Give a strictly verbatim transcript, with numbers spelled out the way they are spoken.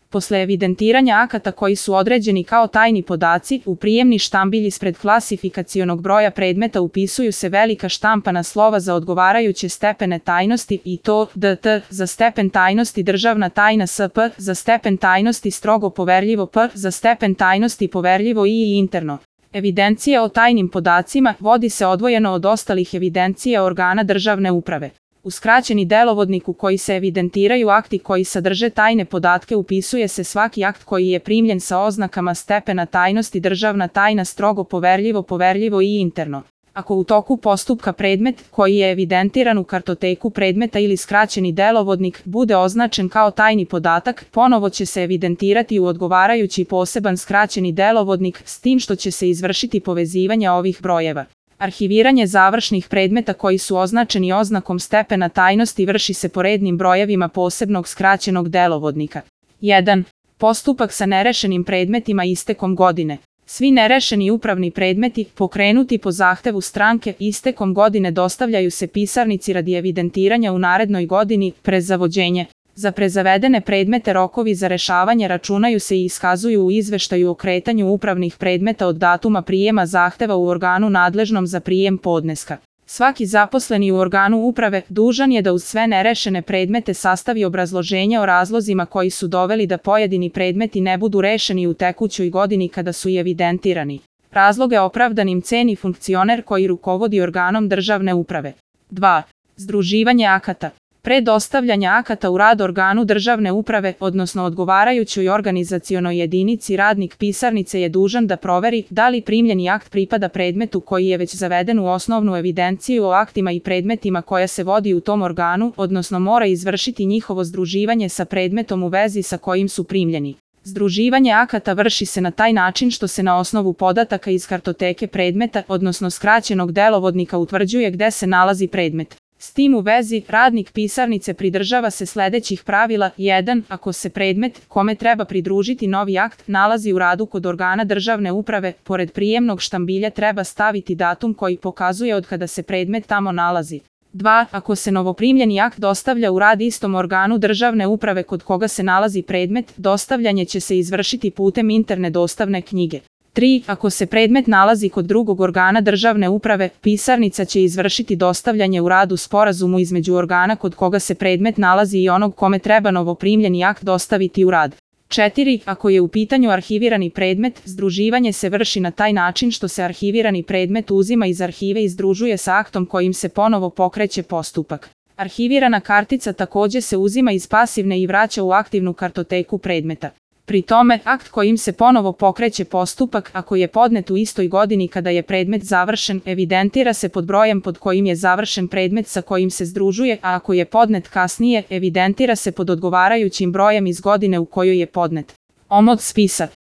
Posle evidentiranja akata koji su određeni kao tajni podaci, u prijemni štambilj ispred klasifikacionog broja predmeta upisuju se velika štampana slova za odgovarajuće stepene tajnosti i to D T za stepen tajnosti državna tajna S P za stepen tajnosti strogo poverljivo P za stepen tajnosti poverljivo I i interno. Evidencija o tajnim podacima vodi se odvojeno od ostalih evidencija organa državne uprave. U skraćeni delovodnik u koji se evidentiraju akti koji sadrže tajne podatke upisuje se svaki akt koji je primljen sa oznakama stepena tajnosti državna tajna strogo poverljivo poverljivo I interno. Ako u toku postupka predmet koji je evidentiran u kartoteku predmeta ili skraćeni delovodnik bude označen kao tajni podatak, ponovo će se evidentirati u odgovarajući poseban skraćeni delovodnik s tim što će se izvršiti povezivanje ovih brojeva. Arhiviranje završnih predmeta koji su označeni oznakom stepena tajnosti vrši se po rednim brojevima posebnog skraćenog delovodnika. jedan. Postupak sa nerešenim predmetima istekom godine. Svi nerešeni upravni predmeti, pokrenuti po zahtevu stranke, istekom godine dostavljaju se pisarnici radi evidentiranja u narednoj godini, prezavođenje. Za prezavedene predmete rokovi za rešavanje računaju se i iskazuju u izveštaju o kretanju upravnih predmeta od datuma prijema zahteva u organu nadležnom za prijem podneska. Svaki zaposleni u organu uprave dužan je da uz sve nerešene predmete sastavi obrazloženje o razlozima koji su doveli da pojedini predmeti ne budu rešeni u tekućoj godini kada su i evidentirani. Razloge opravdanim ceni funkcioner koji rukovodi organom državne uprave. dva. Združivanje akata. Pre dostavljanja akata u rad organu državne uprave, odnosno odgovarajućoj organizacionoj jedinici, radnik pisarnice je dužan da proveri da li primljeni akt pripada predmetu koji je već zaveden u osnovnu evidenciju o aktima i predmetima koja se vodi u tom organu, odnosno mora izvršiti njihovo združivanje sa predmetom u vezi sa kojim su primljeni. Združivanje akata vrši se na taj način što se na osnovu podataka iz kartoteke predmeta, odnosno skraćenog delovodnika utvrđuje gde se nalazi predmet. S tim u vezi, radnik pisarnice pridržava se sledećih pravila. jedan. Ako se predmet, kome treba pridružiti novi akt, nalazi u radu kod organa državne uprave, pored prijemnog štambilja treba staviti datum koji pokazuje od kada se predmet tamo nalazi. dva. Ako se novoprimljeni akt dostavlja u rad istom organu državne uprave kod koga se nalazi predmet, dostavljanje će se izvršiti putem interne dostavne knjige. tri. Ako se predmet nalazi kod drugog organa državne uprave, pisarnica će izvršiti dostavljanje u rad u sporazumu između organa kod koga se predmet nalazi i onog kome treba novoprimljeni akt dostaviti u rad. četiri. Ako je u pitanju arhivirani predmet, združivanje se vrši na taj način što se arhivirani predmet uzima iz arhive i združuje sa aktom kojim se ponovo pokreće postupak. Arhivirana kartica takođe se uzima iz pasivne i vraća u aktivnu kartoteku predmeta. Pri tome, akt kojim se ponovo pokreće postupak, ako je podnet u istoj godini kada je predmet završen, evidentira se pod brojem pod kojim je završen predmet sa kojim se združuje, a ako je podnet kasnije, evidentira se pod odgovarajućim brojem iz godine u kojoj je podnet. Omot spisa.